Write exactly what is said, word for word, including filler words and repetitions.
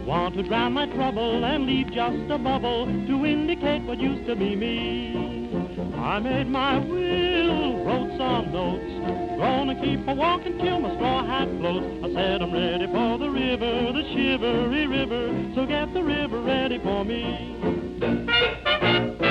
Want to drown my trouble and leave just a bubble to indicate what used to be me. I made my will, wrote some notes, gonna keep a walking till my straw hat floats. I said I'm ready for the river, the shivery river, so get the river ready for me.